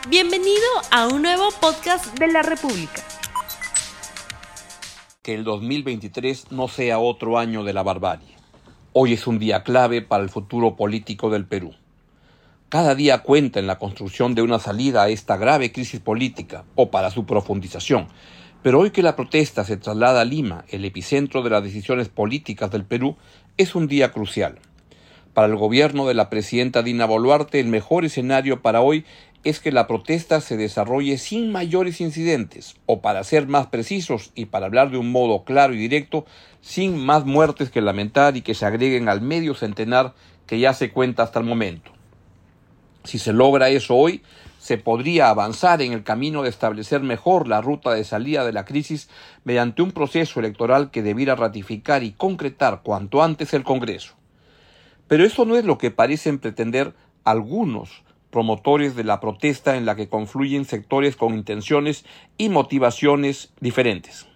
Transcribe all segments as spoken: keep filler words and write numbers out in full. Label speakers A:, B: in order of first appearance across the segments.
A: Bienvenido a un nuevo podcast de la República.
B: Que el dos mil veintitrés no sea otro año de la barbarie. Hoy es un día clave para el futuro político del Perú. Cada día cuenta en la construcción de una salida a esta grave crisis política o para su profundización. Pero hoy que la protesta se traslada a Lima, el epicentro de las decisiones políticas del Perú, es un día crucial. Para el gobierno de la presidenta Dina Boluarte, el mejor escenario para hoy es que la protesta se desarrolle sin mayores incidentes, o para ser más precisos y para hablar de un modo claro y directo, sin más muertes que lamentar y que se agreguen al medio centenar que ya se cuenta hasta el momento. Si se logra eso hoy, se podría avanzar en el camino de establecer mejor la ruta de salida de la crisis mediante un proceso electoral que debiera ratificar y concretar cuanto antes el Congreso. Pero eso no es lo que parecen pretender algunos promotores de la protesta en la que confluyen sectores con intenciones y motivaciones diferentes.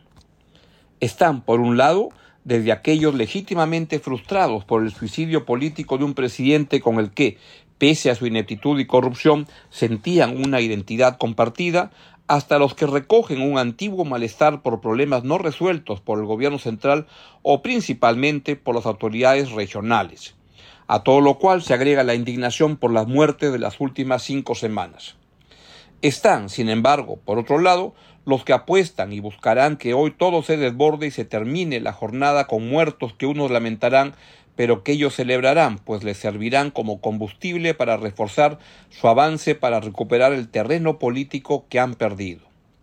B: Están, por un lado, desde aquellos legítimamente frustrados por el suicidio político de un presidente con el que, pese a su ineptitud y corrupción, sentían una identidad compartida, hasta los que recogen un antiguo malestar por problemas no resueltos por el gobierno central o principalmente por las autoridades regionales. A todo lo cual se agrega la indignación por las muertes de las últimas cinco semanas. Están, sin embargo, por otro lado, los que apuestan y buscarán que hoy todo se desborde y se termine la jornada con muertos que unos lamentarán, pero que ellos celebrarán, pues les servirán como combustible para reforzar su avance para recuperar el terreno político que han perdido.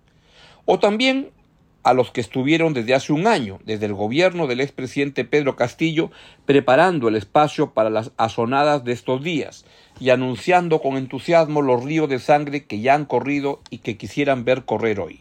B: O también a los que estuvieron desde hace un año, desde el gobierno del expresidente Pedro Castillo, preparando el espacio para las azonadas de estos días y anunciando con entusiasmo los ríos de sangre que ya han corrido y que quisieran ver correr hoy.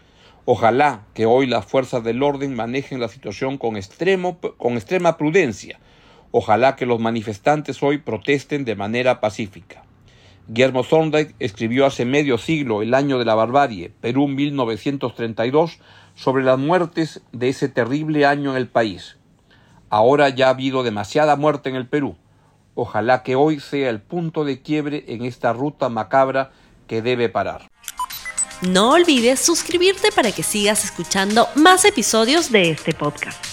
B: Ojalá que hoy las fuerzas del orden manejen la situación con, extremo, con extrema prudencia. Ojalá que los manifestantes hoy protesten de manera pacífica. Guillermo Thorndike escribió hace medio siglo, El año de la barbarie, Perú mil novecientos treinta y dos, sobre las muertes de ese terrible año en el país. Ahora ya ha habido demasiada muerte en el Perú. Ojalá que hoy sea el punto de quiebre en esta ruta macabra que debe parar.
A: No olvides suscribirte para que sigas escuchando más episodios de este podcast.